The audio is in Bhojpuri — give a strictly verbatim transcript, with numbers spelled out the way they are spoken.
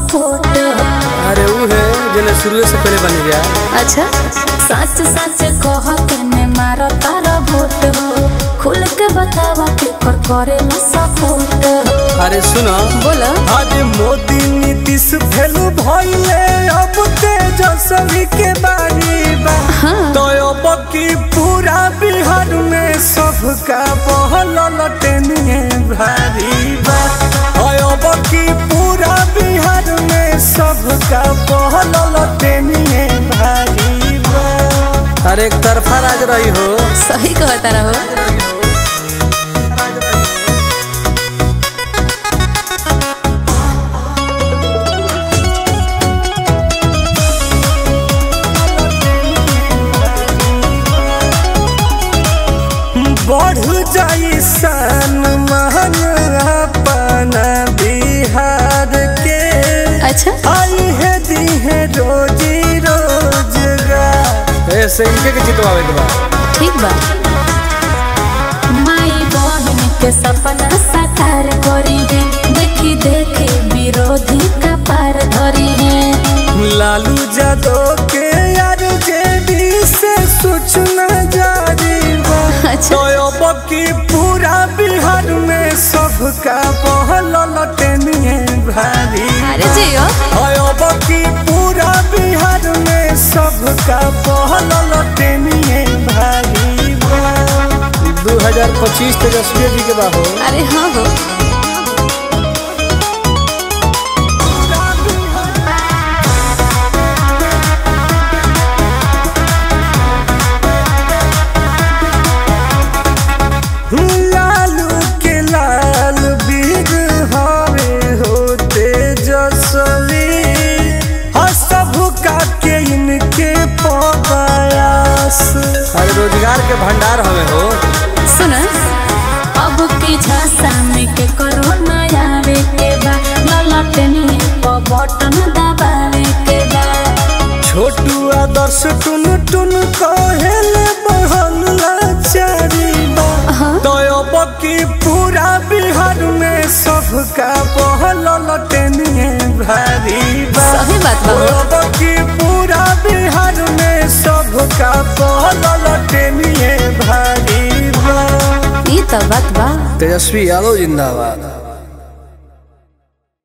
सपोर्ट। अरे वो है जने शुरू से पहले बन गया। अच्छा सच सच कह के ने मारो तारा वोट हो, खुल के बतावा के कर करे ना सपोर्ट। अरे सुनो बोलो। आज मोदी नीतीश फेलू भइले अब तेजस्वी के बारी बा। हाँ। तो अब की पूरा बिहार में सबका बहल लटनिए भारी बा। अब की पूरा बिहार में सबका बहल लटनिए भारी बा। अरे एक तरफा राज रही हो। सही कहता रहो। बढ़ जाई सन महन अपना बिहार के। अच्छा आई है दी है रोजी रोजगार। ऐसे इनके के जितवावे के बा। ठीक बा। माई बहन के सपना साकार करी है, देखी देखी विरोधी का पार धरी है। लालू यादव के यार जेडी से सूचना जारी बा। अच्छा। तो अब की पूरा बिहार में सबका बहल लटनिए भारी। अरे जियो। अब की पूरा बिहार में सबका बहल लटनिए भारी बा। दो हजार पच्चीस तेजस्वी जी के बा हो। अरे हाँ हो। लालू के लाल बीर हवे हो तेजस्वी, सबका के इनके प्रयास। अरे रोजगार के भंडार हवे हो। सुन अब की झांसा में के कोरोना आवे के बा, ललटनी पर बटन दबावे के बा। छोटू आदर्श टुन टुन कहेले बहन लाचारी बा। तो अब की पूरा बिहार में सबका बहल लटनिए भारी बा। सही बात बा। अब की पूरा बिहार में सबका बहल लटनिए भारी बा। ई तो बात बा। तेजस्वी यादव जिंदाबाद।